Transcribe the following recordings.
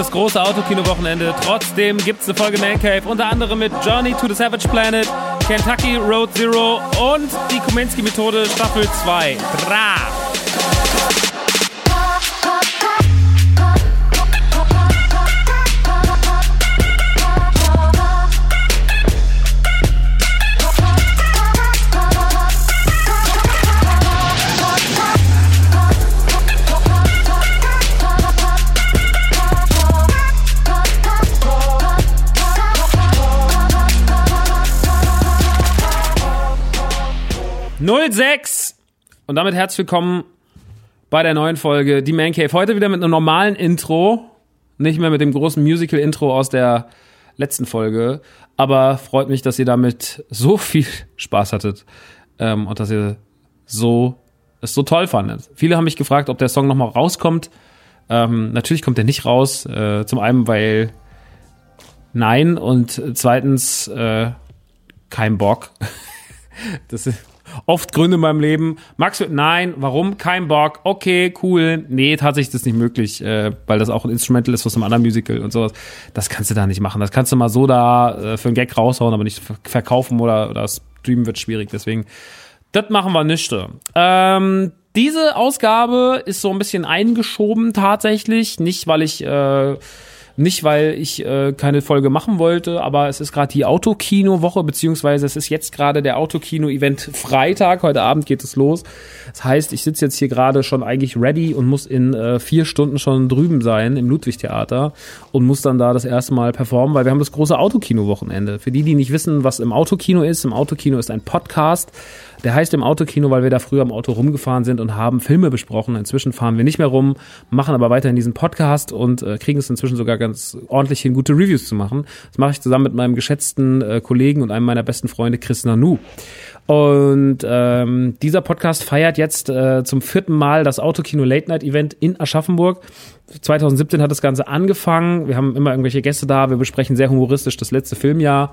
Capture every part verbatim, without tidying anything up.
das große Autokino-Wochenende. Trotzdem gibt's eine Folge Man Cave, unter anderem mit Journey to the Savage Planet, Kentucky Road Zero und die Kominsky-Methode Staffel zwei. Bra! null sechs und damit herzlich willkommen bei der neuen Folge Die Man Cave. Heute wieder mit einem normalen Intro, nicht mehr mit dem großen Musical-Intro aus der letzten Folge, aber freut mich, dass ihr damit so viel Spaß hattet ähm, und dass ihr so es so toll fandet. Viele haben mich gefragt, ob der Song nochmal rauskommt. Ähm, natürlich kommt der nicht raus, äh, zum einen, weil nein und zweitens äh, kein Bock. Das ist oft Gründe in meinem Leben. Max, nein, warum? Kein Bock. Okay, cool. Nee, tatsächlich ist das nicht möglich, äh, weil das auch ein Instrumental ist aus einem anderen Musical und sowas. Das kannst du da nicht machen. Das kannst du mal so da äh, für einen Gag raushauen, aber nicht verkaufen oder, oder streamen wird schwierig. Deswegen, das machen wir nicht. Ähm, diese Ausgabe ist so ein bisschen eingeschoben tatsächlich. Nicht, weil ich äh, Nicht, weil ich äh, keine Folge machen wollte, aber es ist gerade die Autokino-Woche, beziehungsweise es ist jetzt gerade der Autokino-Event Freitag. Heute Abend geht es los. Das heißt, ich sitze jetzt hier gerade schon eigentlich ready und muss in äh, vier Stunden schon drüben sein im Ludwig-Theater und muss dann da das erste Mal performen, weil wir haben das große Autokino-Wochenende. Für die, die nicht wissen, was im Autokino ist, im Autokino ist ein Podcast. Der heißt im Autokino, weil wir da früher im Auto rumgefahren sind und haben Filme besprochen. Inzwischen fahren wir nicht mehr rum, machen aber weiterhin diesen Podcast und äh, kriegen es inzwischen sogar ganz ordentlich hin, gute Reviews zu machen. Das mache ich zusammen mit meinem geschätzten äh, Kollegen und einem meiner besten Freunde, Chris Nanu. Und ähm, dieser Podcast feiert jetzt äh, zum vierten Mal das Autokino Late Night Event in Aschaffenburg. zwanzig siebzehn hat das Ganze angefangen. Wir haben immer irgendwelche Gäste da. Wir besprechen sehr humoristisch das letzte Filmjahr.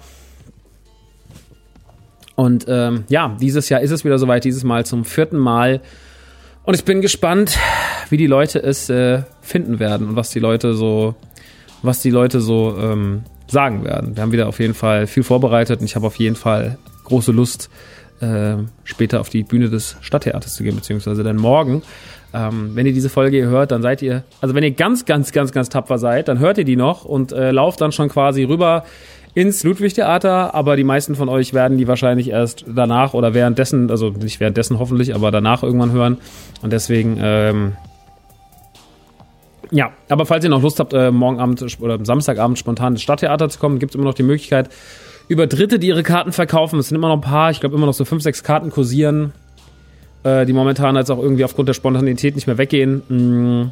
Und ähm, ja, dieses Jahr ist es wieder soweit, dieses Mal zum vierten Mal. Und ich bin gespannt, wie die Leute es äh, finden werden und was die Leute so, was die Leute so ähm, sagen werden. Wir haben wieder auf jeden Fall viel vorbereitet und ich habe auf jeden Fall große Lust, äh, später auf die Bühne des Stadttheaters zu gehen, beziehungsweise dann morgen. Ähm, wenn ihr diese Folge hier hört, dann seid ihr, also wenn ihr ganz, ganz, ganz, ganz tapfer seid, dann hört ihr die noch und äh, lauft dann schon quasi rüber ins Ludwig-Theater, aber die meisten von euch werden die wahrscheinlich erst danach oder währenddessen, also nicht währenddessen hoffentlich, aber danach irgendwann hören. Und deswegen, ähm, ja, aber falls ihr noch Lust habt, äh, morgen Abend oder Samstagabend spontan ins Stadttheater zu kommen, gibt es immer noch die Möglichkeit, über Dritte, die ihre Karten verkaufen, es sind immer noch ein paar, ich glaube immer noch so fünf, sechs Karten kursieren, äh, die momentan jetzt auch irgendwie aufgrund der Spontanität nicht mehr weggehen, mh,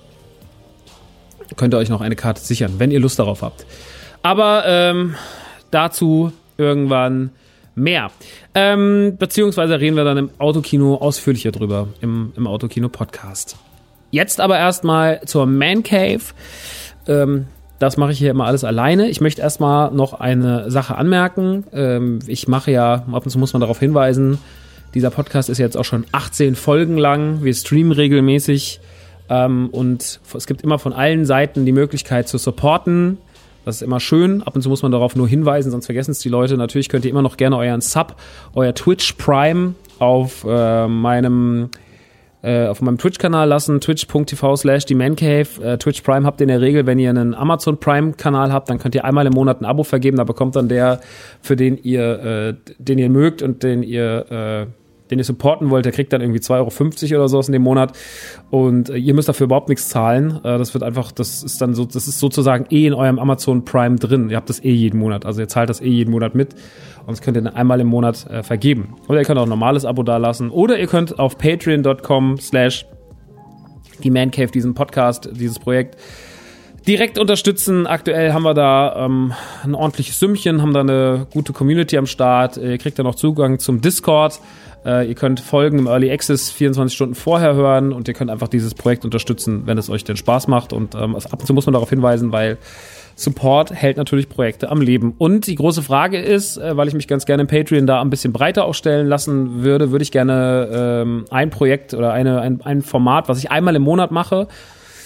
könnt ihr euch noch eine Karte sichern, wenn ihr Lust darauf habt. Aber ähm, dazu irgendwann mehr. Ähm, beziehungsweise reden wir dann im Autokino ausführlicher drüber, im, im Autokino-Podcast. Jetzt aber erstmal zur Man Cave. Ähm, das mache ich hier immer alles alleine. Ich möchte erstmal noch eine Sache anmerken. Ähm, ich mache ja, ab und zu muss man darauf hinweisen, dieser Podcast ist jetzt auch schon achtzehn Folgen lang. Wir streamen regelmäßig ähm, und es gibt immer von allen Seiten die Möglichkeit zu supporten. Das ist immer schön. Ab und zu muss man darauf nur hinweisen, sonst vergessen es die Leute. Natürlich könnt ihr immer noch gerne euren Sub, euer Twitch Prime auf äh, meinem äh, auf meinem Twitch-Kanal lassen. Twitch.tv slash die Man Cave. Äh, Twitch Prime habt ihr in der Regel, wenn ihr einen Amazon Prime-Kanal habt, dann könnt ihr einmal im Monat ein Abo vergeben. Da bekommt dann der, für den ihr, äh, den ihr mögt und den ihr äh, den ihr supporten wollt, der kriegt dann irgendwie zwei Euro fünfzig oder sowas in dem Monat und äh, ihr müsst dafür überhaupt nichts zahlen. Äh, das wird einfach, das ist dann so, das ist sozusagen eh in eurem Amazon Prime drin. Ihr habt das eh jeden Monat, also ihr zahlt das eh jeden Monat mit und das könnt ihr dann einmal im Monat äh, vergeben. Oder ihr könnt auch ein normales Abo dalassen oder ihr könnt auf patreon.com slash die Man Cave diesen Podcast, dieses Projekt direkt unterstützen. Aktuell haben wir da ähm, ein ordentliches Sümmchen, haben da eine gute Community am Start. Ihr kriegt dann auch Zugang zum Discord. Äh, ihr könnt Folgen im Early Access vierundzwanzig Stunden vorher hören und ihr könnt einfach dieses Projekt unterstützen, wenn es euch denn Spaß macht. Und ähm, ab und zu muss man darauf hinweisen, weil Support hält natürlich Projekte am Leben. Und die große Frage ist, äh, weil ich mich ganz gerne im Patreon da ein bisschen breiter aufstellen lassen würde, würde ich gerne ähm, ein Projekt oder eine, ein, ein Format, was ich einmal im Monat mache,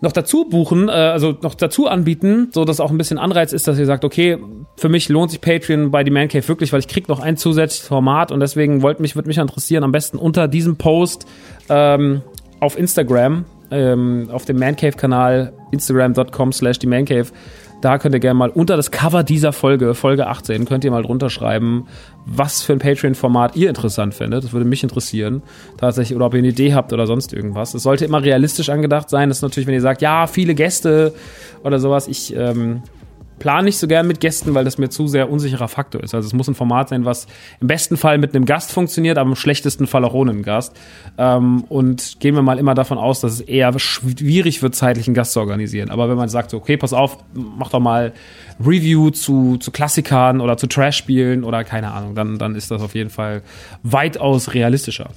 noch dazu buchen, äh, also noch dazu anbieten, so dass auch ein bisschen Anreiz ist, dass ihr sagt, okay, für mich lohnt sich Patreon bei The Man Cave wirklich, weil ich krieg noch ein zusätzliches Format und deswegen wollte mich, würde mich interessieren, am besten unter diesem Post ähm, auf Instagram, ähm, auf dem Man Cave Kanal, instagram dot com slash The Man Cave. Da könnt ihr gerne mal unter das Cover dieser Folge, Folge achtzehn, könnt ihr mal drunter schreiben, was für ein Patreon-Format ihr interessant findet. Das würde mich interessieren, tatsächlich, oder ob ihr eine Idee habt oder sonst irgendwas. Es sollte immer realistisch angedacht sein. Das ist natürlich, wenn ihr sagt, ja, viele Gäste oder sowas. Ich ähm, plane nicht so gern mit Gästen, weil das mir zu sehr unsicherer Faktor ist. Also es muss ein Format sein, was im besten Fall mit einem Gast funktioniert, aber im schlechtesten Fall auch ohne einen Gast. Ähm, und gehen wir mal immer davon aus, dass es eher schwierig wird, zeitlich einen Gast zu organisieren. Aber wenn man sagt, so, okay, pass auf, mach doch mal Review zu, zu Klassikern oder zu Trash-Spielen oder keine Ahnung, dann, dann ist das auf jeden Fall weitaus realistischer.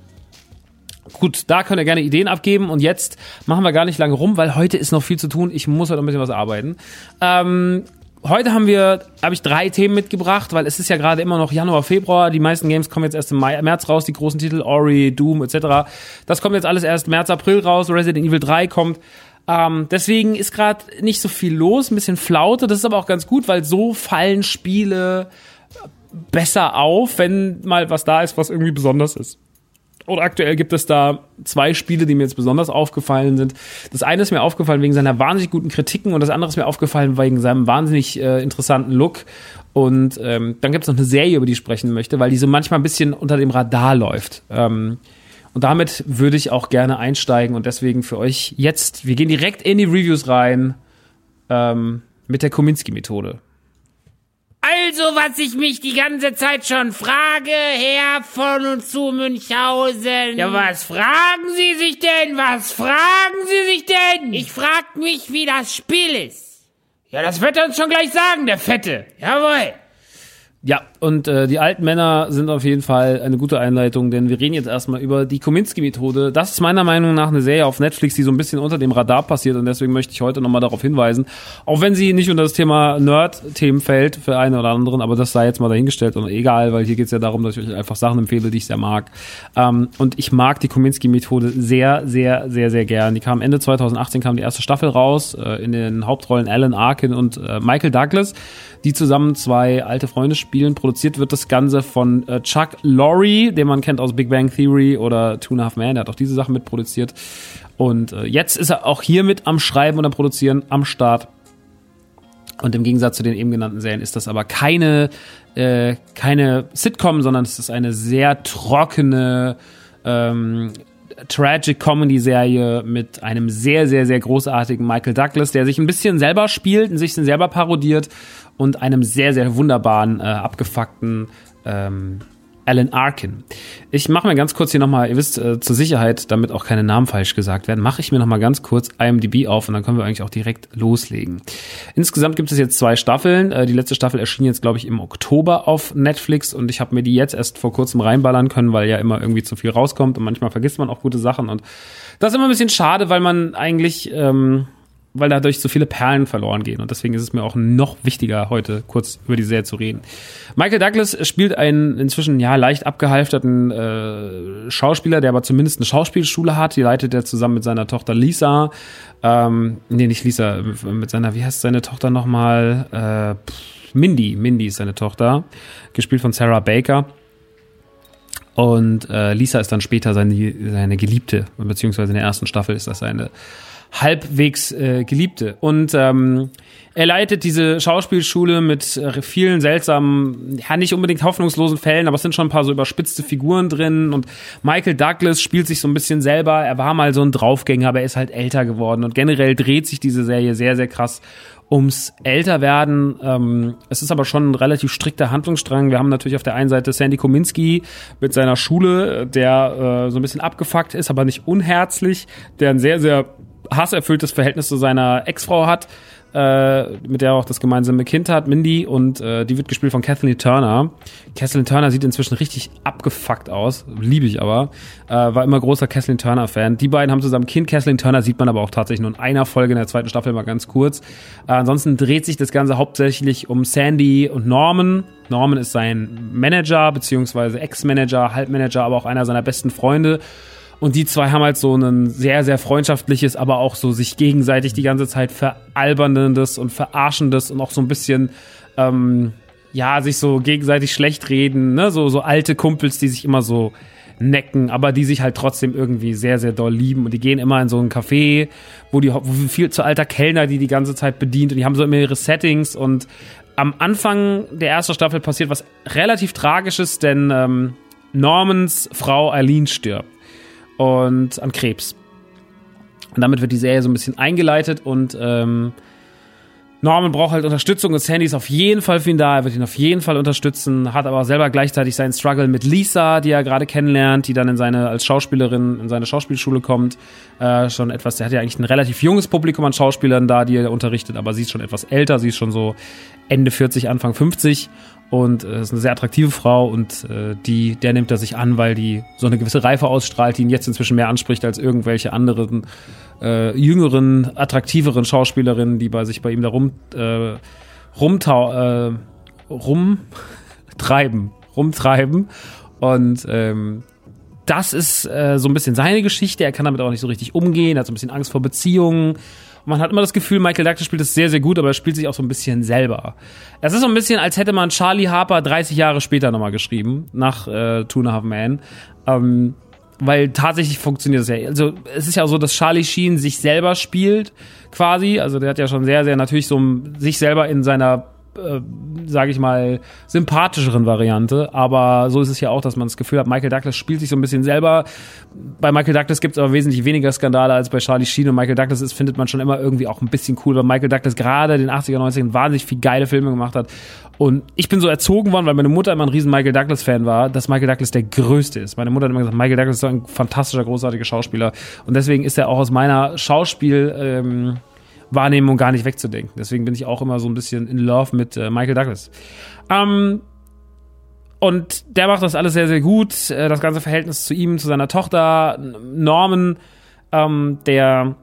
Gut, da könnt ihr gerne Ideen abgeben und jetzt machen wir gar nicht lange rum, weil heute ist noch viel zu tun. Ich muss heute ein bisschen was arbeiten. Ähm, heute haben wir, habe ich drei Themen mitgebracht, weil es ist ja gerade immer noch Januar, Februar. Die meisten Games kommen jetzt erst im Mai, März raus, die großen Titel, Ori, Doom et cetera. Das kommt jetzt alles erst März, April raus. Resident Evil drei kommt. Ähm, deswegen ist gerade nicht so viel los, ein bisschen Flaute. Das ist aber auch ganz gut, weil so fallen Spiele besser auf, wenn mal was da ist, was irgendwie besonders ist. Und aktuell gibt es da zwei Spiele, die mir jetzt besonders aufgefallen sind. Das eine ist mir aufgefallen wegen seiner wahnsinnig guten Kritiken und das andere ist mir aufgefallen wegen seinem wahnsinnig äh, interessanten Look. Und ähm, dann gibt es noch eine Serie, über die ich sprechen möchte, weil die so manchmal ein bisschen unter dem Radar läuft. Ähm, und damit würde ich auch gerne einsteigen und deswegen für euch jetzt, wir gehen direkt in die Reviews rein ähm, mit der Kominsky-Methode. Also, was ich mich die ganze Zeit schon frage, Herr von und zu Münchhausen. Ja, was fragen Sie sich denn? Was fragen Sie sich denn? Ich frag mich, wie das Spiel ist. Ja, das wird er uns schon gleich sagen, der Fette. Jawohl. Ja, und äh, die alten Männer sind auf jeden Fall eine gute Einleitung, denn wir reden jetzt erstmal über die Kominsky-Methode. Das ist meiner Meinung nach eine Serie auf Netflix, die so ein bisschen unter dem Radar passiert und deswegen möchte ich heute nochmal darauf hinweisen, auch wenn sie nicht unter das Thema Nerd-Themen fällt für einen oder anderen, aber das sei jetzt mal dahingestellt und egal, weil hier geht's ja darum, dass ich euch einfach Sachen empfehle, die ich sehr mag. Ähm, und ich mag die Kominsky-Methode sehr, sehr, sehr, sehr gern. Die kam Ende zwanzig achtzehn, kam die erste Staffel raus, äh, in den Hauptrollen Alan Arkin und äh, Michael Douglas, die zusammen zwei alte Freunde spielen. Produziert wird das Ganze von äh, Chuck Lorre, den man kennt aus Big Bang Theory oder Two and a Half Men. Der hat auch diese Sachen mitproduziert. Und äh, jetzt ist er auch hier mit am Schreiben und am Produzieren am Start. Und im Gegensatz zu den eben genannten Serien ist das aber keine, äh, keine Sitcom, sondern es ist eine sehr trockene ähm, Tragic-Comedy-Serie mit einem sehr, sehr, sehr großartigen Michael Douglas, der sich ein bisschen selber spielt und sich selber parodiert und einem sehr, sehr wunderbaren, äh, abgefuckten ähm, Alan Arkin. Ich mache mir ganz kurz hier nochmal, ihr wisst, äh, zur Sicherheit, damit auch keine Namen falsch gesagt werden, mache ich mir nochmal ganz kurz I M D B auf und dann können wir eigentlich auch direkt loslegen. Insgesamt gibt es jetzt zwei Staffeln. Äh, die letzte Staffel erschien jetzt, glaube ich, im Oktober auf Netflix und ich habe mir die jetzt erst vor kurzem reinballern können, weil ja immer irgendwie zu viel rauskommt und manchmal vergisst man auch gute Sachen und das ist immer ein bisschen schade, weil man eigentlich... Ähm, weil dadurch so viele Perlen verloren gehen. Und deswegen ist es mir auch noch wichtiger, heute kurz über die Serie zu reden. Michael Douglas spielt einen inzwischen ja leicht abgehalfterten äh, Schauspieler, der aber zumindest eine Schauspielschule hat. Die leitet er zusammen mit seiner Tochter Lisa. Ähm, nee, nicht Lisa, mit seiner, wie heißt seine Tochter nochmal? Äh, pff, Mindy. Mindy ist seine Tochter. Gespielt von Sarah Baker. Und äh, Lisa ist dann später seine, seine Geliebte. Beziehungsweise in der ersten Staffel ist das seine halbwegs äh, Geliebte. Und ähm, er leitet diese Schauspielschule mit äh, vielen seltsamen, ja nicht unbedingt hoffnungslosen Fällen, aber es sind schon ein paar so überspitzte Figuren drin. Und Michael Douglas spielt sich so ein bisschen selber. Er war mal so ein Draufgänger, aber er ist halt älter geworden. Und generell dreht sich diese Serie sehr, sehr krass ums Älterwerden. Ähm, es ist aber schon ein relativ strikter Handlungsstrang. Wir haben natürlich auf der einen Seite Sandy Kominsky mit seiner Schule, der äh, so ein bisschen abgefuckt ist, aber nicht unherzlich, der ein sehr, sehr hasserfülltes Verhältnis zu seiner Ex-Frau hat, äh, mit der er auch das gemeinsame Kind hat, Mindy, und äh, die wird gespielt von Kathleen Turner. Kathleen Turner sieht inzwischen richtig abgefuckt aus, liebe ich aber, äh, war immer großer Kathleen Turner-Fan. Die beiden haben zusammen Kind. Kathleen Turner sieht man aber auch tatsächlich nur in einer Folge in der zweiten Staffel, mal ganz kurz. Äh, ansonsten dreht sich das Ganze hauptsächlich um Sandy und Norman. Norman ist sein Manager, beziehungsweise Ex-Manager, Halbmanager, aber auch einer seiner besten Freunde. Und die zwei haben halt so ein sehr, sehr freundschaftliches, aber auch so sich gegenseitig die ganze Zeit veralberndes und verarschendes und auch so ein bisschen, ähm, ja, sich so gegenseitig schlecht reden, ne? So, so alte Kumpels, die sich immer so necken, aber die sich halt trotzdem irgendwie sehr, sehr doll lieben. Und die gehen immer in so ein Café, wo die, wo viel zu alter Kellner, die die ganze Zeit bedient. Und die haben so immer ihre Settings. Und am Anfang der ersten Staffel passiert was relativ Tragisches, denn ähm, Normans Frau Eileen stirbt. Und an Krebs. Und damit wird die Serie so ein bisschen eingeleitet und ähm, Norman braucht halt Unterstützung und Sandy ist auf jeden Fall für ihn da, er wird ihn auf jeden Fall unterstützen, hat aber auch selber gleichzeitig seinen Struggle mit Lisa, die er gerade kennenlernt, die dann in seine, als Schauspielerin in seine Schauspielschule kommt, äh, schon etwas, der hat ja eigentlich ein relativ junges Publikum an Schauspielern da, die er unterrichtet, aber sie ist schon etwas älter, sie ist schon so Ende vierzig, Anfang fünfzig und äh, ist eine sehr attraktive Frau und äh, die, der nimmt er sich an, weil die so eine gewisse Reife ausstrahlt, die ihn jetzt inzwischen mehr anspricht als irgendwelche anderen äh, jüngeren, attraktiveren Schauspielerinnen, die bei sich bei ihm da rum äh, rumtau äh, rumtreiben, rumtreiben und ähm, das ist äh, so ein bisschen seine Geschichte, er kann damit auch nicht so richtig umgehen, hat so ein bisschen Angst vor Beziehungen. Man hat immer das Gefühl, Michael Douglas spielt das sehr, sehr gut, aber er spielt sich auch so ein bisschen selber. Es ist so ein bisschen, als hätte man Charlie Harper dreißig Jahre später nochmal geschrieben, nach äh, Two and a Half Men. Ähm, weil tatsächlich funktioniert das ja. Also es ist ja auch so, dass Charlie Sheen sich selber spielt, quasi. Also der hat ja schon sehr, sehr natürlich so sich selber in seiner äh, sage ich mal, sympathischeren Variante, aber so ist es ja auch, dass man das Gefühl hat, Michael Douglas spielt sich so ein bisschen selber. Bei Michael Douglas gibt es aber wesentlich weniger Skandale als bei Charlie Sheen und Michael Douglas ist, findet man schon immer irgendwie auch ein bisschen cool, weil Michael Douglas gerade in den achtziger, neunzigern wahnsinnig viel geile Filme gemacht hat und ich bin so erzogen worden, weil meine Mutter immer ein riesen Michael Douglas Fan war, dass Michael Douglas der Größte ist. Meine Mutter hat immer gesagt, Michael Douglas ist so ein fantastischer, großartiger Schauspieler und deswegen ist er auch aus meiner Schauspiel ähm, Wahrnehmung gar nicht wegzudenken. Deswegen bin ich auch immer so ein bisschen in love mit äh, Michael Douglas. Ähm, und der macht das alles sehr, sehr gut. Äh, das ganze Verhältnis zu ihm, zu seiner Tochter Norman, ähm, der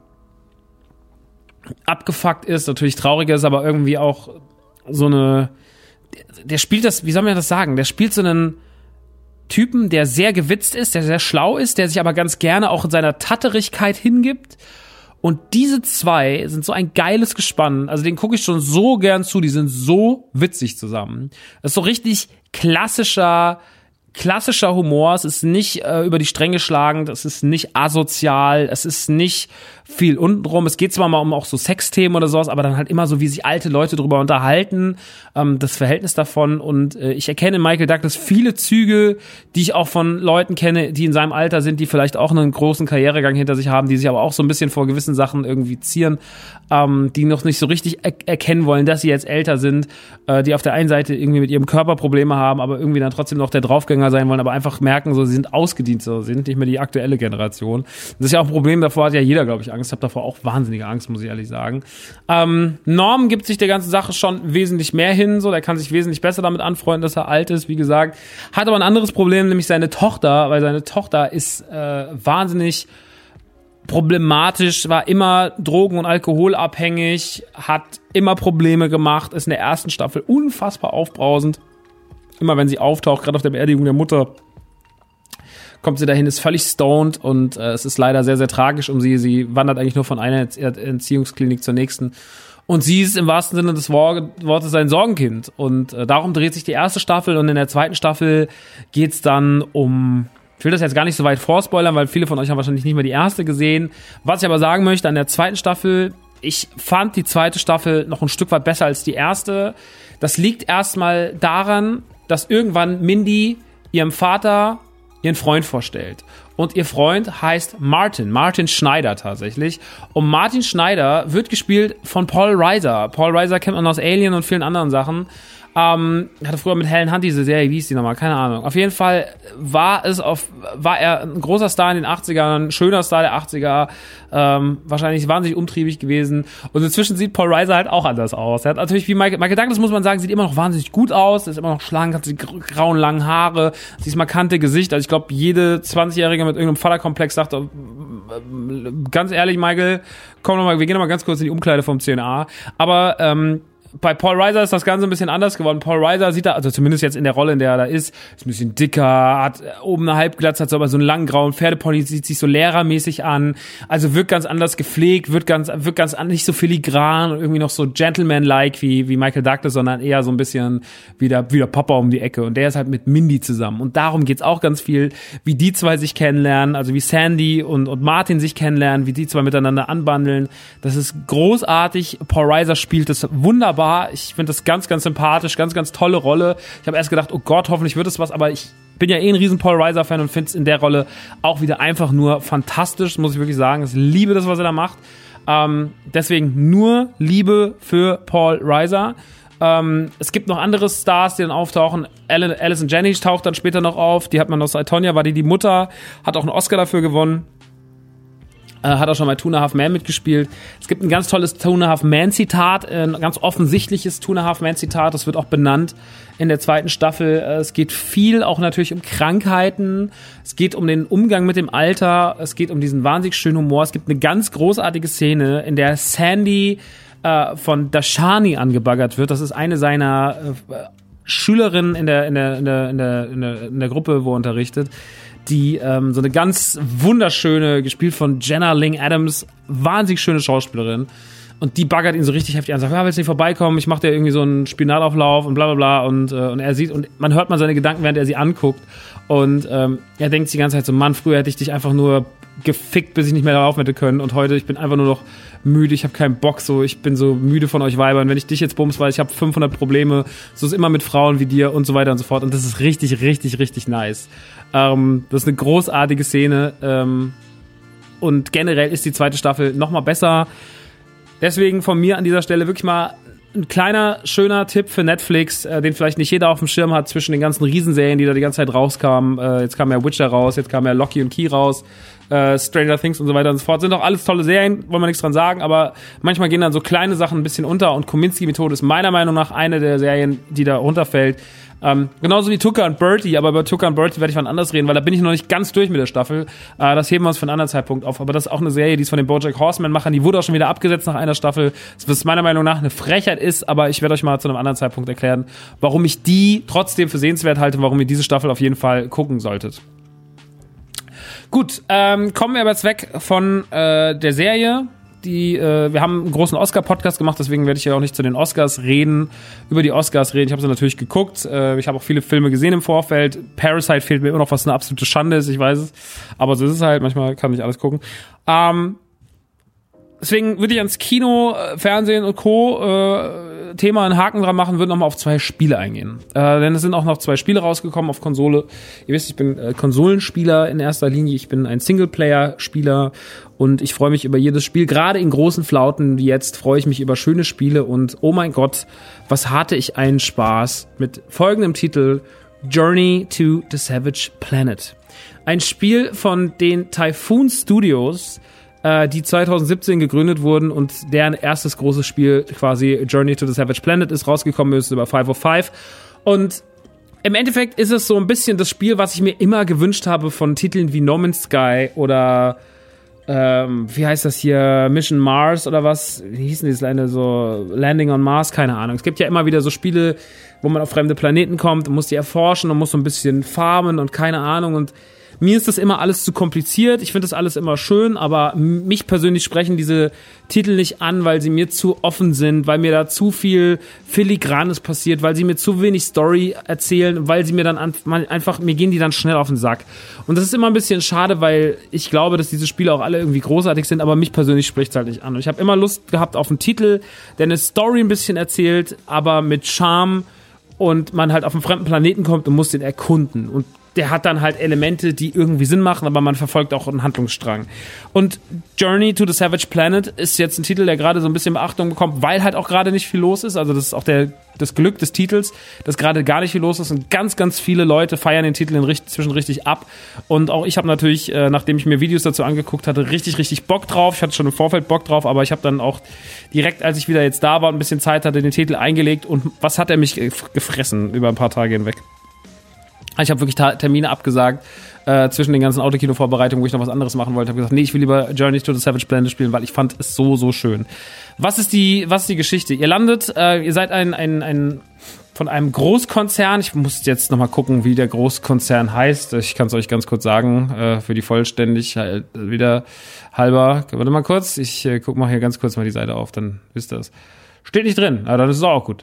abgefuckt ist, natürlich traurig ist, aber irgendwie auch so eine, der, der spielt das, wie soll man das sagen? Der spielt so einen Typen, der sehr gewitzt ist, der sehr schlau ist, der sich aber ganz gerne auch in seiner Tatterigkeit hingibt. Und diese zwei sind so ein geiles Gespann. Also den gucke ich schon so gern zu. Die sind so witzig zusammen. Das ist so richtig klassischer, klassischer Humor. Es ist nicht äh, über die Stränge schlagend. Es ist nicht asozial. Es ist nicht viel untenrum. Es geht zwar mal um auch so Sexthemen oder sowas, aber dann halt immer so, wie sich alte Leute drüber unterhalten. Ähm, das Verhältnis davon. Und äh, ich erkenne in Michael Douglas viele Züge, die ich auch von Leuten kenne, die in seinem Alter sind, die vielleicht auch einen großen Karrieregang hinter sich haben, die sich aber auch so ein bisschen vor gewissen Sachen irgendwie zieren, ähm, die noch nicht so richtig er- erkennen wollen, dass sie jetzt älter sind, äh, die auf der einen Seite irgendwie mit ihrem Körper Probleme haben, aber irgendwie dann trotzdem noch der Draufgänger sein wollen, aber einfach merken, so sie sind ausgedient, so sie sind nicht mehr die aktuelle Generation. Das ist ja auch ein Problem, davor hat ja jeder, glaube ich, Angst. Ich habe davor auch wahnsinnige Angst, muss ich ehrlich sagen. Ähm, Norm gibt sich der ganzen Sache schon wesentlich mehr hin, so der kann sich wesentlich besser damit anfreunden, dass er alt ist, wie gesagt. Hat aber ein anderes Problem, nämlich seine Tochter, weil seine Tochter ist äh, wahnsinnig problematisch, war immer drogen- und alkoholabhängig, hat immer Probleme gemacht, ist in der ersten Staffel unfassbar aufbrausend. Immer wenn sie auftaucht, gerade auf der Beerdigung der Mutter, kommt sie dahin, ist völlig stoned und äh, es ist leider sehr, sehr tragisch um sie. Sie wandert eigentlich nur von einer Entziehungsklinik zur nächsten. Und sie ist im wahrsten Sinne des Wortes ein Sorgenkind. Und äh, darum dreht sich die erste Staffel und in der zweiten Staffel geht's dann um... Ich will das jetzt gar nicht so weit vorspoilern, weil viele von euch haben wahrscheinlich nicht mehr die erste gesehen. Was ich aber sagen möchte an der zweiten Staffel, ich fand die zweite Staffel noch ein Stück weit besser als die erste. Das liegt erstmal daran, dass irgendwann Mindy ihrem Vater ihren Freund vorstellt. Und ihr Freund heißt Martin, Martin Schneider tatsächlich. Und Martin Schneider wird gespielt von Paul Reiser. Paul Reiser kennt man aus Alien und vielen anderen Sachen. Ähm, hatte früher mit Helen Hunt diese Serie, wie hieß die nochmal? Keine Ahnung. Auf jeden Fall war es auf, war er ein großer Star in den achtzigern, ein schöner Star der achtziger, ähm, wahrscheinlich wahnsinnig umtriebig gewesen. Und inzwischen sieht Paul Reiser halt auch anders aus. Er hat natürlich wie Michael, Michael Douglas, muss man sagen, sieht immer noch wahnsinnig gut aus, ist immer noch schlank, hat die grauen, langen Haare, dieses markante Gesicht. Also ich glaube, jede zwanzigjährige mit irgendeinem Vaterkomplex sagt, äh, ganz ehrlich, Michael, komm noch mal, wir gehen noch mal ganz kurz in die Umkleide vom C N A. Aber, ähm, bei Paul Reiser ist das Ganze ein bisschen anders geworden. Paul Reiser sieht da, also zumindest jetzt in der Rolle, in der er da ist, ist ein bisschen dicker, hat oben eine Halbglatze, hat so aber so einen langen grauen Pferdepony, sieht sich so lehrermäßig an, also wirkt ganz anders gepflegt, wird ganz, wirkt ganz nicht so filigran und irgendwie noch so Gentleman-like wie, wie Michael Douglas, sondern eher so ein bisschen wie der, wie der Papa um die Ecke. Und der ist halt mit Mindy zusammen. Und darum geht's auch ganz viel, wie die zwei sich kennenlernen, also wie Sandy und, und Martin sich kennenlernen, wie die zwei miteinander anbandeln. Das ist großartig. Paul Reiser spielt das wunderbar. Ich finde das ganz, ganz sympathisch, ganz, ganz tolle Rolle. Ich habe erst gedacht, oh Gott, hoffentlich wird es was, aber ich bin ja eh ein riesen Paul Reiser-Fan und finde es in der Rolle auch wieder einfach nur fantastisch, muss ich wirklich sagen. Ich liebe das, was er da macht. Ähm, deswegen nur Liebe für Paul Reiser. Ähm, es gibt noch andere Stars, die dann auftauchen. Alison Janney taucht dann später noch auf. Die hat man aus I, Tonya, war die die Mutter, hat auch einen Oscar dafür gewonnen. Äh, hat auch schon mal Two and a Half Men mitgespielt. Es gibt ein ganz tolles Two and a Half Men Zitat, ein ganz offensichtliches Two and a Half Men Zitat, das wird auch benannt in der zweiten Staffel. Äh, es geht viel auch natürlich um Krankheiten, es geht um den Umgang mit dem Alter, es geht um diesen wahnsinnig schönen Humor. Es gibt eine ganz großartige Szene, in der Sandy äh, von Dashani angebaggert wird. Das ist eine seiner äh, Schülerinnen in der, in der, in der, in der, in der, in der Gruppe, wo er unterrichtet, die ähm, so eine ganz wunderschöne, gespielt von Jenna Ling Adams, wahnsinnig schöne Schauspielerin. Und die baggert ihn so richtig heftig an, sagt, ja, willst du nicht vorbeikommen? Ich mach dir irgendwie so einen Spinatauflauf und bla bla bla. Und, äh, und er sieht, und man hört mal seine Gedanken, während er sie anguckt. Und ähm, er denkt sich die ganze Zeit so, Mann, früher hätte ich dich einfach nur gefickt, bis ich nicht mehr laufen hätte können. Und heute, ich bin einfach nur noch müde, ich habe keinen Bock, so, ich bin so müde von euch Weibern. Wenn ich dich jetzt bums, weil ich habe fünfhundert Probleme, so ist immer mit Frauen wie dir und so weiter und so fort. Und das ist richtig, richtig, richtig nice. Ähm, das ist eine großartige Szene. Ähm, und generell ist die zweite Staffel noch mal besser. Deswegen von mir an dieser Stelle wirklich mal ein kleiner, schöner Tipp für Netflix, äh, den vielleicht nicht jeder auf dem Schirm hat, zwischen den ganzen Riesenserien, die da die ganze Zeit rauskamen. Äh, jetzt kam ja Witcher raus, jetzt kam ja Locky und Key raus, äh, Stranger Things und so weiter und so fort. Sind doch alles tolle Serien, wollen wir nichts dran sagen, aber manchmal gehen dann so kleine Sachen ein bisschen unter und Kominsky-Methode ist meiner Meinung nach eine der Serien, die da runterfällt. Ähm, genauso wie Tucker und Bertie, aber über Tucker und Bertie werde ich wann anders reden, weil da bin ich noch nicht ganz durch mit der Staffel. Äh, das heben wir uns für einen anderen Zeitpunkt auf. Aber das ist auch eine Serie, die ist von den BoJack Horseman-Machern, die wurde auch schon wieder abgesetzt nach einer Staffel, was meiner Meinung nach eine Frechheit ist, aber ich werde euch mal zu einem anderen Zeitpunkt erklären, warum ich die trotzdem für sehenswert halte, warum ihr diese Staffel auf jeden Fall gucken solltet. Gut, ähm, kommen wir aber jetzt weg von äh, der Serie. Die, äh, wir haben einen großen Oscar-Podcast gemacht, deswegen werde ich ja auch nicht zu den Oscars reden, über die Oscars reden. Ich habe sie natürlich geguckt. Äh, ich habe auch viele Filme gesehen im Vorfeld. Parasite fehlt mir immer noch, was eine absolute Schande ist, ich weiß es. Aber so ist es halt, manchmal kann ich alles gucken. Ähm, deswegen würde ich ans Kino, Fernsehen und Co. Äh, Thema einen Haken dran machen, würde nochmal auf zwei Spiele eingehen. Äh, denn es sind auch noch zwei Spiele rausgekommen auf Konsole. Ihr wisst, ich bin äh, Konsolenspieler in erster Linie. Ich bin ein Singleplayer-Spieler und ich freue mich über jedes Spiel. Gerade in großen Flauten wie jetzt freue ich mich über schöne Spiele und oh mein Gott, was hatte ich einen Spaß mit folgendem Titel: Journey to the Savage Planet. Ein Spiel von den Typhoon Studios, die zwanzig siebzehn gegründet wurden und deren erstes großes Spiel quasi Journey to the Savage Planet ist, rausgekommen ist über five oh five. Und im Endeffekt ist es so ein bisschen das Spiel, was ich mir immer gewünscht habe von Titeln wie No Man's Sky oder ähm, wie heißt das hier, Mission Mars oder was, wie hießen diese eine so, Landing on Mars, keine Ahnung. Es gibt ja immer wieder so Spiele, wo man auf fremde Planeten kommt und muss die erforschen und muss so ein bisschen farmen und keine Ahnung. Und mir ist das immer alles zu kompliziert. Ich finde das alles immer schön, aber mich persönlich sprechen diese Titel nicht an, weil sie mir zu offen sind, weil mir da zu viel Filigranes passiert, weil sie mir zu wenig Story erzählen, weil sie mir dann einfach, mir gehen die dann schnell auf den Sack. Und das ist immer ein bisschen schade, weil ich glaube, dass diese Spiele auch alle irgendwie großartig sind, aber mich persönlich spricht es halt nicht an. Und ich habe immer Lust gehabt auf einen Titel, der eine Story ein bisschen erzählt, aber mit Charme und man halt auf einen fremden Planeten kommt und muss den erkunden. Und der hat dann halt Elemente, die irgendwie Sinn machen, aber man verfolgt auch einen Handlungsstrang. Und Journey to the Savage Planet ist jetzt ein Titel, der gerade so ein bisschen Beachtung bekommt, weil halt auch gerade nicht viel los ist. Also das ist auch der, das Glück des Titels, dass gerade gar nicht viel los ist und ganz, ganz viele Leute feiern den Titel inzwischen richtig ab. Und auch ich habe natürlich, äh, nachdem ich mir Videos dazu angeguckt hatte, richtig, richtig Bock drauf. Ich hatte schon im Vorfeld Bock drauf, aber ich habe dann auch direkt, als ich wieder jetzt da war und ein bisschen Zeit hatte, den Titel eingelegt. Und was hat er mich gefressen über ein paar Tage hinweg? Ich habe wirklich ta- Termine abgesagt äh, zwischen den ganzen Autokino-Vorbereitungen, wo ich noch was anderes machen wollte. Ich habe gesagt, nee, ich will lieber Journey to the Savage Planet spielen, weil ich fand es so, so schön. Was ist die, was ist die Geschichte? Ihr landet, äh, ihr seid ein, ein, ein von einem Großkonzern. Ich muss jetzt nochmal gucken, wie der Großkonzern heißt. Ich kann es euch ganz kurz sagen, äh, für die Vollständigkeit äh, wieder halber. Warte mal kurz, ich äh, guck mal hier ganz kurz mal die Seite auf, dann wisst ihr es. Steht nicht drin, aber dann ist es auch gut.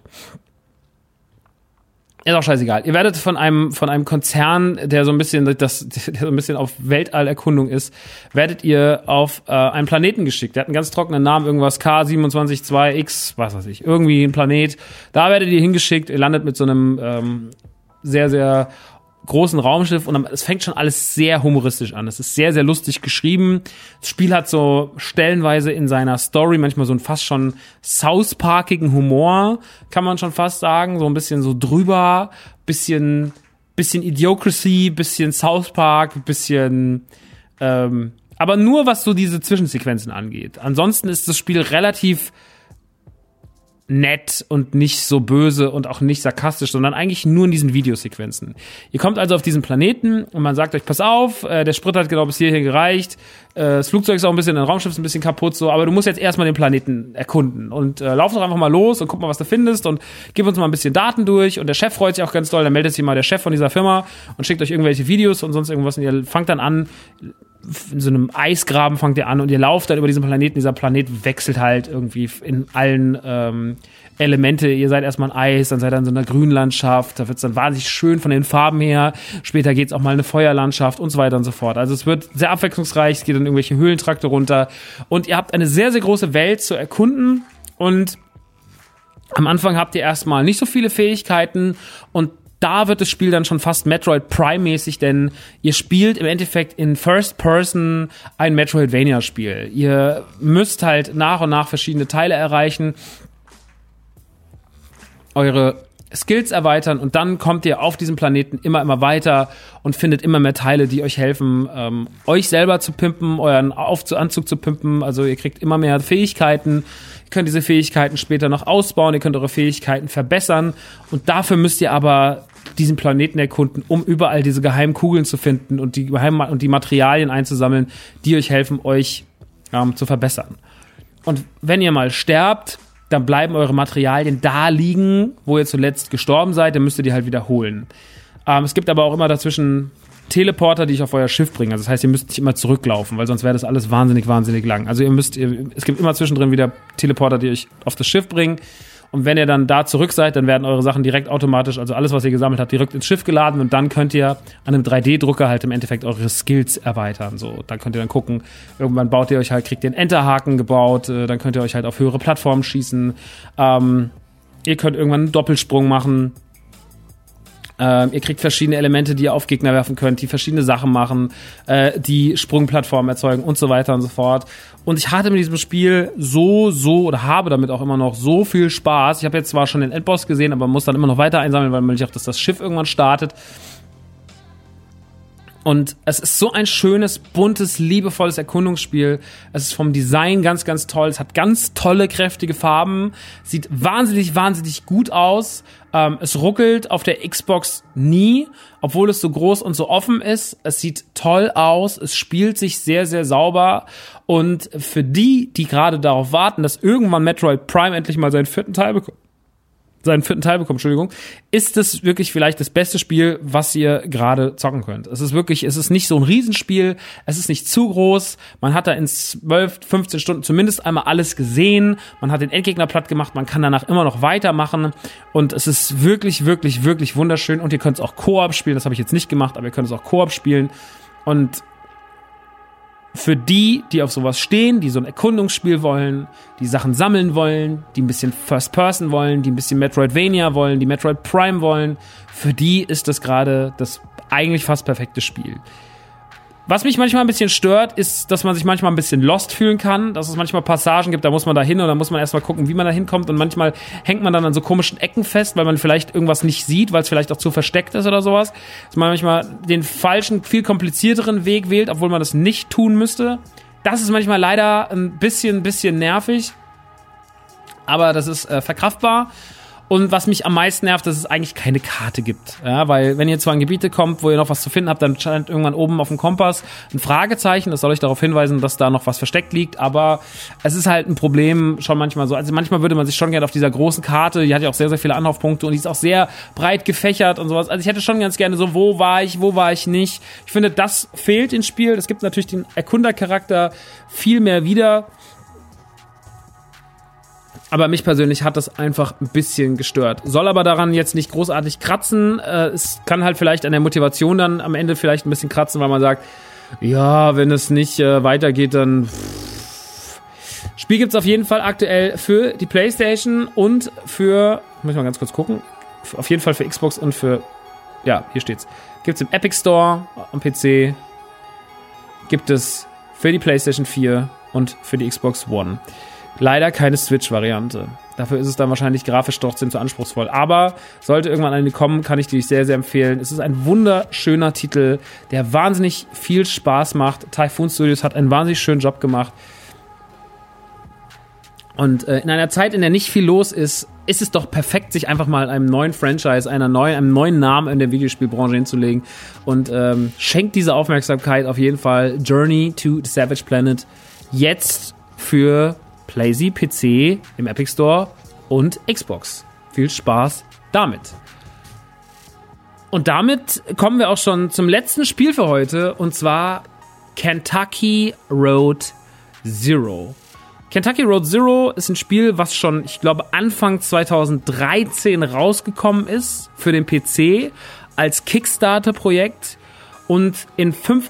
Ist auch scheißegal. Ihr werdet von einem von einem Konzern, der so ein bisschen das der so ein bisschen auf Weltallerkundung ist, werdet ihr auf äh, einen Planeten geschickt. Der hat einen ganz trockenen Namen, irgendwas K siebenundzwanzig zwei X, was weiß ich, irgendwie ein Planet. Da werdet ihr hingeschickt. Ihr landet mit so einem ähm, sehr sehr großen Raumschiff und es fängt schon alles sehr humoristisch an. Es ist sehr, sehr lustig geschrieben. Das Spiel hat so stellenweise in seiner Story manchmal so einen fast schon South Parkigen Humor, kann man schon fast sagen. So ein bisschen so drüber, bisschen, bisschen Idiocracy, bisschen South Park, bisschen, ähm, aber nur was so diese Zwischensequenzen angeht. Ansonsten ist das Spiel relativ nett und nicht so böse und auch nicht sarkastisch, sondern eigentlich nur in diesen Videosequenzen. Ihr kommt also auf diesen Planeten und man sagt euch, pass auf, äh, der Sprit hat genau bis hierhin gereicht, äh, das Flugzeug ist auch ein bisschen, das Raumschiff ist ein bisschen kaputt, so, aber du musst jetzt erstmal den Planeten erkunden und äh, lauf doch einfach mal los und guck mal, was du findest und gib uns mal ein bisschen Daten durch und der Chef freut sich auch ganz doll, dann meldet sich mal der Chef von dieser Firma und schickt euch irgendwelche Videos und sonst irgendwas und ihr fangt dann an, in so einem Eisgraben fangt ihr an und ihr lauft dann über diesen Planeten. Dieser Planet wechselt halt irgendwie in allen ähm, Elemente. Ihr seid erstmal ein Eis, dann seid ihr in so einer Grünlandschaft. Da wird es dann wahnsinnig schön von den Farben her. Später geht's auch mal in eine Feuerlandschaft und so weiter und so fort. Also es wird sehr abwechslungsreich. Es geht dann irgendwelche Höhlentrakte runter. Und ihr habt eine sehr, sehr große Welt zu erkunden. Und am Anfang habt ihr erstmal nicht so viele Fähigkeiten und da wird das Spiel dann schon fast Metroid Prime-mäßig, denn ihr spielt im Endeffekt in First Person ein Metroidvania-Spiel. Ihr müsst halt nach und nach verschiedene Teile erreichen, eure Skills erweitern und dann kommt ihr auf diesem Planeten immer, immer weiter und findet immer mehr Teile, die euch helfen, ähm, euch selber zu pimpen, euren Auf- Anzug zu pimpen. Also ihr kriegt immer mehr Fähigkeiten. Ihr könnt diese Fähigkeiten später noch ausbauen, ihr könnt eure Fähigkeiten verbessern und dafür müsst ihr aber diesen Planeten erkunden, um überall diese geheimen Kugeln zu finden und die geheimen und die Materialien einzusammeln, die euch helfen, euch ähm, zu verbessern. Und wenn ihr mal sterbt, dann bleiben eure Materialien da liegen, wo ihr zuletzt gestorben seid, dann müsst ihr die halt wiederholen. Ähm, es gibt aber auch immer dazwischen Teleporter, die ich auf euer Schiff bringe. Also das heißt, ihr müsst nicht immer zurücklaufen, weil sonst wäre das alles wahnsinnig, wahnsinnig lang. Also ihr müsst, ihr, es gibt immer zwischendrin wieder Teleporter, die euch auf das Schiff bringen. Und wenn ihr dann da zurück seid, dann werden eure Sachen direkt automatisch, also alles, was ihr gesammelt habt, direkt ins Schiff geladen und dann könnt ihr an einem drei D Drucker halt im Endeffekt eure Skills erweitern. So, dann könnt ihr dann gucken, irgendwann baut ihr euch halt, kriegt ihr einen Enterhaken gebaut, äh, dann könnt ihr euch halt auf höhere Plattformen schießen. Ähm, ihr könnt irgendwann einen Doppelsprung machen. Ähm, ihr kriegt verschiedene Elemente, die ihr auf Gegner werfen könnt, die verschiedene Sachen machen, äh, die Sprungplattformen erzeugen und so weiter und so fort. Und ich hatte mit diesem Spiel so, so, oder habe damit auch immer noch so viel Spaß. Ich habe jetzt zwar schon den Endboss gesehen, aber muss dann immer noch weiter einsammeln, weil man will auch, dass das Schiff irgendwann startet. Und es ist so ein schönes, buntes, liebevolles Erkundungsspiel. Es ist vom Design ganz, ganz toll. Es hat ganz tolle, kräftige Farben. Sieht wahnsinnig, wahnsinnig gut aus. Ähm, es ruckelt auf der Xbox nie, obwohl es so groß und so offen ist. Es sieht toll aus. Es spielt sich sehr, sehr sauber. Und für die, die gerade darauf warten, dass irgendwann Metroid Prime endlich mal seinen vierten Teil bekommt, seinen vierten Teil bekommt, Entschuldigung, ist es wirklich vielleicht das beste Spiel, was ihr gerade zocken könnt. Es ist wirklich, es ist nicht so ein Riesenspiel, es ist nicht zu groß, man hat da in zwölf, fünfzehn Stunden zumindest einmal alles gesehen, man hat den Endgegner platt gemacht, man kann danach immer noch weitermachen und es ist wirklich, wirklich, wirklich wunderschön und ihr könnt es auch Koop spielen, das habe ich jetzt nicht gemacht, aber ihr könnt es auch Koop spielen und für die, die auf sowas stehen, die so ein Erkundungsspiel wollen, die Sachen sammeln wollen, die ein bisschen First Person wollen, die ein bisschen Metroidvania wollen, die Metroid Prime wollen, für die ist das gerade das eigentlich fast perfekte Spiel. Was mich manchmal ein bisschen stört, ist, dass man sich manchmal ein bisschen lost fühlen kann, dass es manchmal Passagen gibt, da muss man da hin und dann muss man erstmal gucken, wie man da hinkommt und manchmal hängt man dann an so komischen Ecken fest, weil man vielleicht irgendwas nicht sieht, weil es vielleicht auch zu versteckt ist oder sowas, dass man manchmal den falschen, viel komplizierteren Weg wählt, obwohl man das nicht tun müsste. Das ist manchmal leider ein bisschen, bisschen nervig, aber das ist äh, verkraftbar. Und was mich am meisten nervt, dass es eigentlich keine Karte gibt. Ja, weil wenn ihr zwar in Gebiete kommt, wo ihr noch was zu finden habt, dann scheint irgendwann oben auf dem Kompass ein Fragezeichen. Das soll euch darauf hinweisen, dass da noch was versteckt liegt. Aber es ist halt ein Problem schon manchmal so. Also manchmal würde man sich schon gerne auf dieser großen Karte, die hat ja auch sehr, sehr viele Anlaufpunkte und die ist auch sehr breit gefächert und sowas. Also ich hätte schon ganz gerne so, wo war ich, wo war ich nicht. Ich finde, das fehlt ins Spiel. Es gibt natürlich den Erkundercharakter viel mehr wieder. Aber mich persönlich hat das einfach ein bisschen gestört. Soll aber daran jetzt nicht großartig kratzen. Äh, es kann halt vielleicht an der Motivation dann am Ende vielleicht ein bisschen kratzen, weil man sagt, ja, wenn es nicht äh, weitergeht, dann... Pff. Spiel gibt's auf jeden Fall aktuell für die PlayStation und für... Muss ich mal ganz kurz gucken. Auf jeden Fall für Xbox und für... Ja, hier steht's. Gibt's im Epic Store am P C. Gibt es für die PlayStation vier und für die Xbox One. Leider keine Switch-Variante. Dafür ist es dann wahrscheinlich grafisch trotzdem zu anspruchsvoll. Aber sollte irgendwann eine kommen, kann ich die sehr, sehr empfehlen. Es ist ein wunderschöner Titel, der wahnsinnig viel Spaß macht. Typhoon Studios hat einen wahnsinnig schönen Job gemacht. Und äh, in einer Zeit, in der nicht viel los ist, ist es doch perfekt, sich einfach mal einem neuen Franchise, einer neuen, einem neuen Namen in der Videospielbranche hinzulegen. Und ähm, schenkt diese Aufmerksamkeit auf jeden Fall Journey to the Savage Planet jetzt für PlayStation, P C, im Epic Store und Xbox. Viel Spaß damit. Und damit kommen wir auch schon zum letzten Spiel für heute, und zwar Kentucky Road Zero. Kentucky Road Zero ist ein Spiel, was schon, ich glaube, Anfang zwanzig dreizehn rausgekommen ist für den P C als Kickstarter-Projekt und in fünf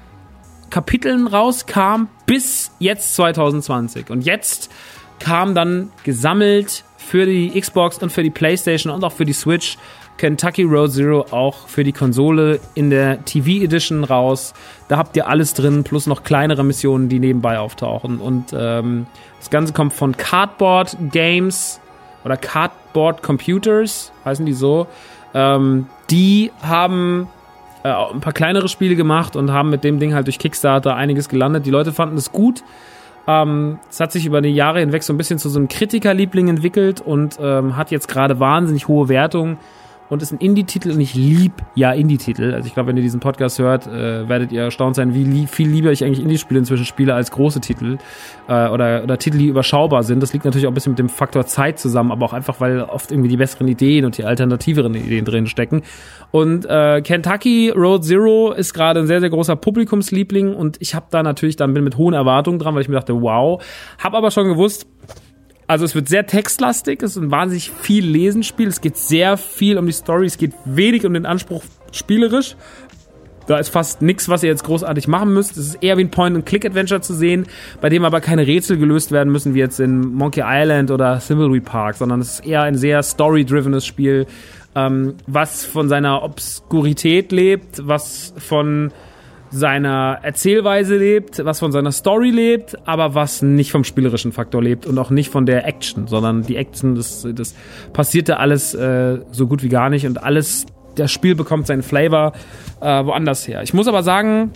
Kapiteln rauskam bis jetzt zwanzig zwanzig. Und jetzt kam dann gesammelt für die Xbox und für die PlayStation und auch für die Switch Kentucky Road Zero auch für die Konsole in der T V Edition raus. Da habt ihr alles drin, plus noch kleinere Missionen, die nebenbei auftauchen. Und ähm, das Ganze kommt von Cardboard Games oder Cardboard Computers, heißen die so. Ähm, die haben äh, ein paar kleinere Spiele gemacht und haben mit dem Ding halt durch Kickstarter einiges gelandet. Die Leute fanden es gut. Ähm, es hat sich über die Jahre hinweg so ein bisschen zu so einem Kritikerliebling entwickelt und ähm, hat jetzt gerade wahnsinnig hohe Wertungen. Und ist ein Indie-Titel und ich lieb ja Indie-Titel. Also ich glaube, wenn ihr diesen Podcast hört, äh, werdet ihr erstaunt sein, wie lieb, viel lieber ich eigentlich Indie-Spiele inzwischen spiele als große Titel äh, oder, oder Titel, die überschaubar sind. Das liegt natürlich auch ein bisschen mit dem Faktor Zeit zusammen, aber auch einfach, weil oft irgendwie die besseren Ideen und die alternativeren Ideen drin stecken. Und äh, Kentucky Road Zero ist gerade ein sehr, sehr großer Publikumsliebling und ich habe da natürlich dann bin mit hohen Erwartungen dran, weil ich mir dachte, wow. Hab aber schon gewusst, also es wird sehr textlastig, es ist ein wahnsinnig viel Lesenspiel, es geht sehr viel um die Story, es geht wenig um den Anspruch spielerisch. Da ist fast nichts, was ihr jetzt großartig machen müsst. Es ist eher wie ein Point-and-Click-Adventure zu sehen, bei dem aber keine Rätsel gelöst werden müssen, wie jetzt in Monkey Island oder Thimbleweed Park, sondern es ist eher ein sehr story-drivenes Spiel, ähm, was von seiner Obskurität lebt, was von seiner Erzählweise lebt, was von seiner Story lebt, aber was nicht vom spielerischen Faktor lebt und auch nicht von der Action, sondern die Action, das, das passierte alles äh, so gut wie gar nicht und alles, das Spiel bekommt seinen Flavor äh, woanders her. Ich muss aber sagen,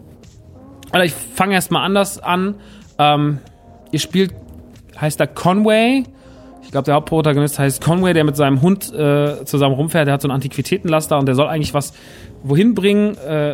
also ich fange erstmal anders an. Ähm, ihr spielt, heißt da Conway. Ich glaube, der Hauptprotagonist heißt Conway, der mit seinem Hund äh, zusammen rumfährt. Der hat so einen Antiquitätenlaster und der soll eigentlich was wohin bringen, äh,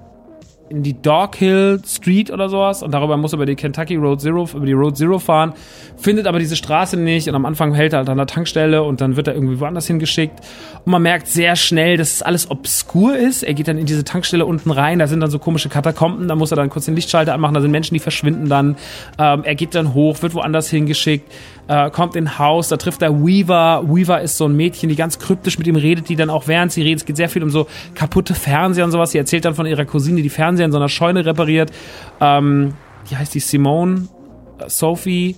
in die Dog Hill Street oder sowas und darüber muss er über die Kentucky Road Zero, über die Road Zero fahren, findet aber diese Straße nicht und am Anfang hält er halt an der Tankstelle und dann wird er irgendwie woanders hingeschickt und man merkt sehr schnell, dass es alles obskur ist. Er geht dann in diese Tankstelle unten rein, da sind dann so komische Katakomben, da muss er dann kurz den Lichtschalter anmachen, da sind Menschen, die verschwinden dann. Ähm, er geht dann hoch, wird woanders hingeschickt, äh, kommt in ein Haus, da trifft er Weaver. Weaver ist so ein Mädchen, die ganz kryptisch mit ihm redet, die dann auch während sie redet, es geht sehr viel um so kaputte Fernseher und sowas. Sie erzählt dann von ihrer Cousine, die Fernseher in so einer Scheune repariert. Ähm, wie heißt die? Simone? Sophie?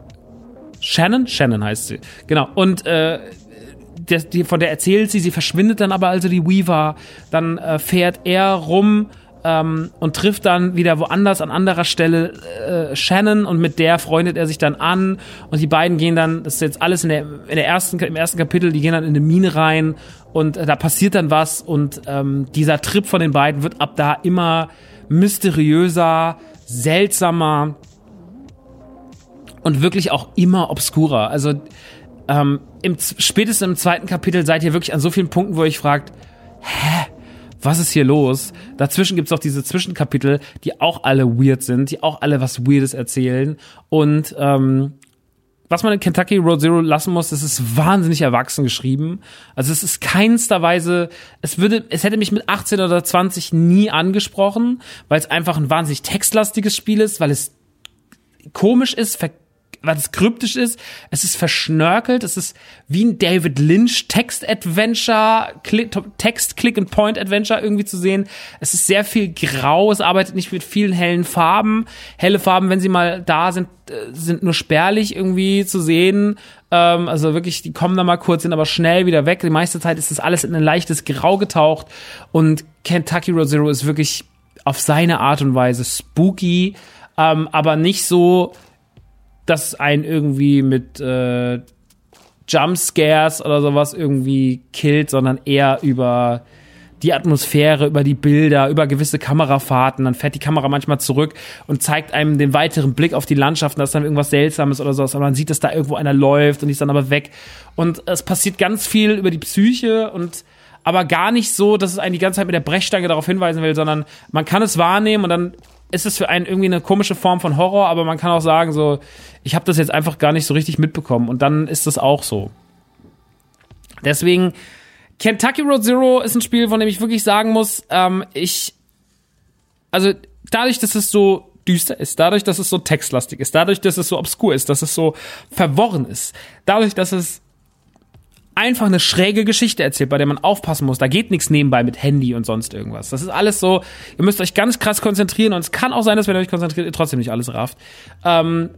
Shannon? Shannon heißt sie. Genau. Und äh, der, die, von der erzählt sie, sie verschwindet dann aber also die Weaver. Dann äh, fährt er rum ähm, und trifft dann wieder woanders an anderer Stelle äh, Shannon und mit der freundet er sich dann an und die beiden gehen dann, das ist jetzt alles in der, in der ersten, im ersten Kapitel, die gehen dann in eine Mine rein und äh, da passiert dann was und ähm, dieser Trip von den beiden wird ab da immer mysteriöser, seltsamer und wirklich auch immer obskurer. Also ähm, im, spätestens im zweiten Kapitel seid ihr wirklich an so vielen Punkten, wo ihr euch fragt, hä? Was ist hier los? Dazwischen gibt's auch diese Zwischenkapitel, die auch alle weird sind, die auch alle was Weirdes erzählen. Und ähm, was man in Kentucky Road Zero lassen muss, das ist wahnsinnig erwachsen geschrieben. Also es ist keinster Weise, es würde, es hätte mich mit achtzehn oder zwanzig nie angesprochen, weil es einfach ein wahnsinnig textlastiges Spiel ist, weil es komisch ist, ver- weil es kryptisch ist, es ist verschnörkelt, es ist wie ein David Lynch Text-Adventure, Click, Text-Click-and-Point-Adventure irgendwie zu sehen. Es ist sehr viel grau, es arbeitet nicht mit vielen hellen Farben. Helle Farben, wenn sie mal da sind, sind nur spärlich irgendwie zu sehen. Ähm, also wirklich, die kommen da mal kurz, sind aber schnell wieder weg. Die meiste Zeit ist das alles in ein leichtes Grau getaucht. Und Kentucky Road Zero ist wirklich auf seine Art und Weise spooky, ähm, aber nicht so, dass einen irgendwie mit äh, Jumpscares oder sowas irgendwie killt, sondern eher über die Atmosphäre, über die Bilder, über gewisse Kamerafahrten. Dann fährt die Kamera manchmal zurück und zeigt einem den weiteren Blick auf die Landschaften, dass dann irgendwas Seltsames oder sowas, aber man sieht, dass da irgendwo einer läuft und die ist dann aber weg. Und es passiert ganz viel über die Psyche und aber gar nicht so, dass es einen die ganze Zeit mit der Brechstange darauf hinweisen will, sondern man kann es wahrnehmen und dann ist es für einen irgendwie eine komische Form von Horror, aber man kann auch sagen so, ich habe das jetzt einfach gar nicht so richtig mitbekommen und dann ist das auch so. Deswegen, Kentucky Road Zero ist ein Spiel, von dem ich wirklich sagen muss, ähm, ich, also dadurch, dass es so düster ist, dadurch, dass es so textlastig ist, dadurch, dass es so obskur ist, dass es so verworren ist, dadurch, dass es einfach eine schräge Geschichte erzählt, bei der man aufpassen muss. Da geht nichts nebenbei mit Handy und sonst irgendwas. Das ist alles so, ihr müsst euch ganz krass konzentrieren und es kann auch sein, dass wenn ihr euch konzentriert, ihr trotzdem nicht alles rafft. Ähm,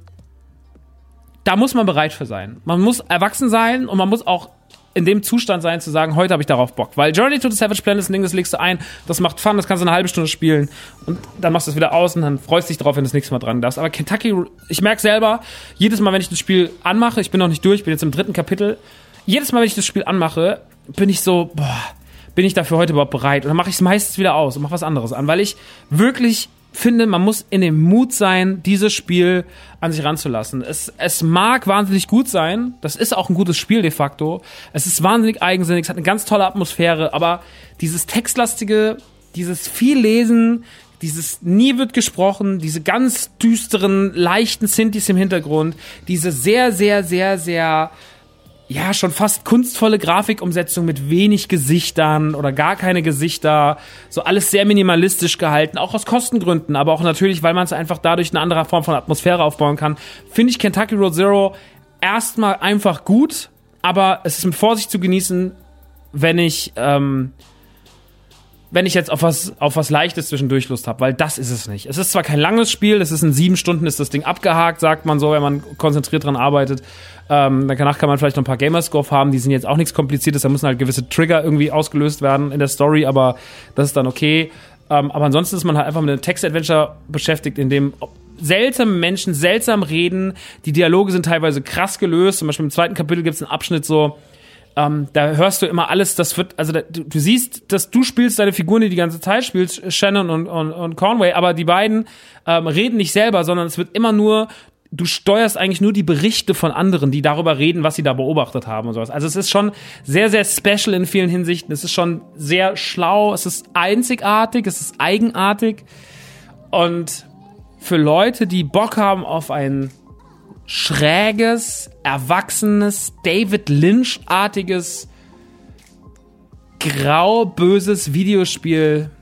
da muss man bereit für sein. Man muss erwachsen sein und man muss auch in dem Zustand sein, zu sagen, heute habe ich darauf Bock. Weil Journey to the Savage Planet ist ein Ding, das legst du ein, das macht Fun, das kannst du eine halbe Stunde spielen und dann machst du es wieder aus und dann freust du dich drauf, wenn du das nächste Mal dran darfst. Aber Kentucky, ich merke selber, jedes Mal, wenn ich das Spiel anmache, ich bin noch nicht durch, ich bin jetzt im dritten Kapitel, jedes Mal, wenn ich das Spiel anmache, bin ich so, boah, bin ich dafür heute überhaupt bereit? Und dann mache ich es meistens wieder aus und mache was anderes an, weil ich wirklich finde, man muss in dem Mut sein, dieses Spiel an sich ranzulassen. Es, es mag wahnsinnig gut sein, das ist auch ein gutes Spiel de facto, es ist wahnsinnig eigensinnig, es hat eine ganz tolle Atmosphäre, aber dieses Textlastige, dieses viel Lesen, dieses nie wird gesprochen, diese ganz düsteren, leichten Synthes im Hintergrund, diese sehr, sehr, sehr, sehr ja, schon fast kunstvolle Grafikumsetzung mit wenig Gesichtern oder gar keine Gesichter. So alles sehr minimalistisch gehalten, auch aus Kostengründen, aber auch natürlich, weil man es einfach dadurch eine andere Form von Atmosphäre aufbauen kann. Finde ich Kentucky Road Zero erstmal einfach gut, aber es ist mit Vorsicht zu genießen, wenn ich, ähm, wenn ich jetzt auf was, auf was Leichtes zwischendurch Lust habe, weil das ist es nicht. Es ist zwar kein langes Spiel, es ist in sieben Stunden ist das Ding abgehakt, sagt man so, wenn man konzentriert dran arbeitet. Ähm, danach kann man vielleicht noch ein paar Gamerscore haben, die sind jetzt auch nichts Kompliziertes, da müssen halt gewisse Trigger irgendwie ausgelöst werden in der Story, aber das ist dann okay. Ähm, aber ansonsten ist man halt einfach mit einem Text-Adventure beschäftigt, in dem seltsame Menschen seltsam reden, die Dialoge sind teilweise krass gelöst, zum Beispiel im zweiten Kapitel gibt es einen Abschnitt so, Ähm, da hörst du immer alles, das wird, also da, du, du siehst, dass du spielst deine Figuren, die die ganze Zeit spielst, Shannon und, und, und Conway, aber die beiden ähm, reden nicht selber, sondern es wird immer nur, du steuerst eigentlich nur die Berichte von anderen, die darüber reden, was sie da beobachtet haben und sowas. Also es ist schon sehr, sehr special in vielen Hinsichten, es ist schon sehr schlau, es ist einzigartig, es ist eigenartig und für Leute, die Bock haben auf ein schräges, erwachsenes, David Lynch-artiges, grau-böses Videospiel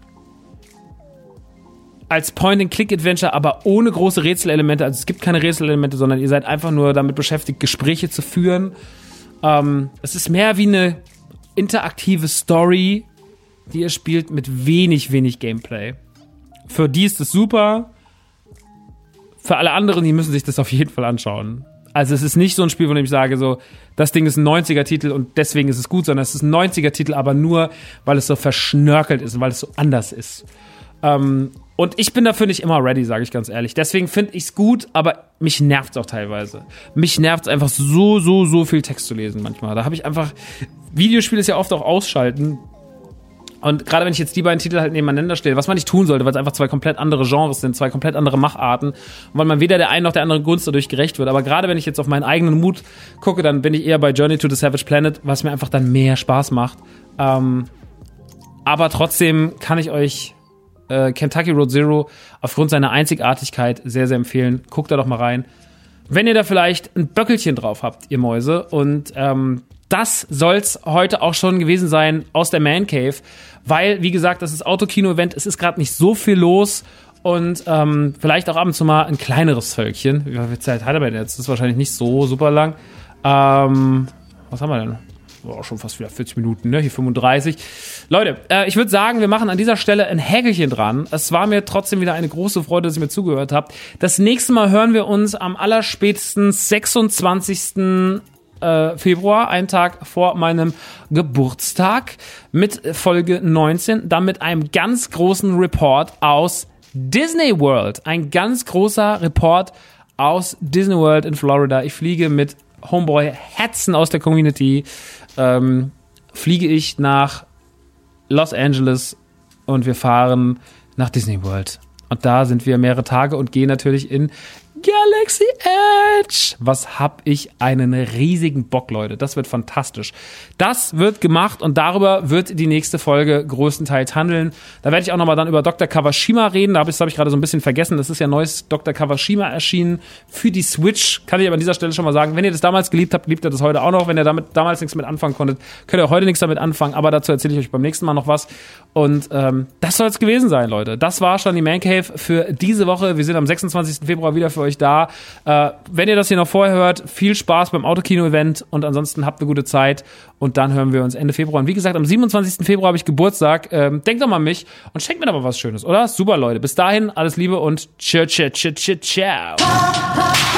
als Point-and-Click-Adventure, aber ohne große Rätselelemente. Also es gibt keine Rätselelemente, sondern ihr seid einfach nur damit beschäftigt, Gespräche zu führen. Ähm, es ist mehr wie eine interaktive Story, die ihr spielt mit wenig, wenig Gameplay. Für die ist es super. Für alle anderen, die müssen sich das auf jeden Fall anschauen. Also es ist nicht so ein Spiel, von dem ich sage, so, das Ding ist ein neunziger-Titel und deswegen ist es gut, sondern es ist ein neunziger-Titel, aber nur, weil es so verschnörkelt ist und weil es so anders ist. Ähm, und ich bin dafür nicht immer ready, sage ich ganz ehrlich. Deswegen finde ich es gut, aber mich nervt es auch teilweise. Mich nervt es einfach so, so, so viel Text zu lesen manchmal. Da habe ich einfach, Videospiel ist ja oft auch ausschalten. Und gerade wenn ich jetzt die beiden Titel halt nebeneinander stelle, was man nicht tun sollte, weil es einfach zwei komplett andere Genres sind, zwei komplett andere Macharten und weil man weder der einen noch der anderen Gunst dadurch gerecht wird. Aber gerade wenn ich jetzt auf meinen eigenen Mut gucke, dann bin ich eher bei Journey to the Savage Planet, was mir einfach dann mehr Spaß macht. Ähm, aber trotzdem kann ich euch äh, Kentucky Road Zero aufgrund seiner Einzigartigkeit sehr, sehr empfehlen. Guckt da doch mal rein. Wenn ihr da vielleicht ein Böckelchen drauf habt, ihr Mäuse, und ähm, das soll's heute auch schon gewesen sein aus der Man Cave, weil, wie gesagt, das ist Autokino-Event, es ist gerade nicht so viel los und ähm, vielleicht auch ab und zu mal ein kleineres Völkchen. Wie viel Zeit hat er denn jetzt? Das ist wahrscheinlich nicht so super lang. Ähm, was haben wir denn? Oh, schon fast wieder vierzig Minuten, ne? Hier fünfunddreißig. Leute, äh, ich würde sagen, wir machen an dieser Stelle ein Häkelchen dran. Es war mir trotzdem wieder eine große Freude, dass ihr mir zugehört habt. Das nächste Mal hören wir uns am allerspätestens sechsundzwanzigsten Februar, einen Tag vor meinem Geburtstag, mit Folge neunzehn, dann mit einem ganz großen Report aus Disney World. Ein ganz großer Report aus Disney World in Florida. Ich fliege mit Homeboy Hetzen aus der Community, ähm, fliege ich nach Los Angeles und wir fahren nach Disney World. Und da sind wir mehrere Tage und gehen natürlich in Galaxy Edge. Was hab ich einen riesigen Bock, Leute. Das wird fantastisch. Das wird gemacht und darüber wird die nächste Folge größtenteils handeln. Da werde ich auch nochmal dann über Doktor Kawashima reden. Da habe ich, hab ich gerade so ein bisschen vergessen. Das ist ja neues Doktor Kawashima erschienen für die Switch. Kann ich aber an dieser Stelle schon mal sagen. Wenn ihr das damals geliebt habt, liebt ihr das heute auch noch. Wenn ihr damit damals nichts mit anfangen konntet, könnt ihr heute nichts damit anfangen. Aber dazu erzähle ich euch beim nächsten Mal noch was. Und ähm, das soll es gewesen sein, Leute. Das war schon die Man Cave für diese Woche. Wir sind am sechsundzwanzigsten Februar wieder für euch da. Äh, wenn ihr das hier noch vorher hört, viel Spaß beim Autokino-Event und ansonsten habt eine gute Zeit und dann hören wir uns Ende Februar. Und wie gesagt, am siebenundzwanzigsten Februar habe ich Geburtstag. Ähm, denkt doch mal an mich und schenkt mir doch mal was Schönes, oder? Super, Leute. Bis dahin, alles Liebe und ciao, ciao, ciao, ciao, ciao.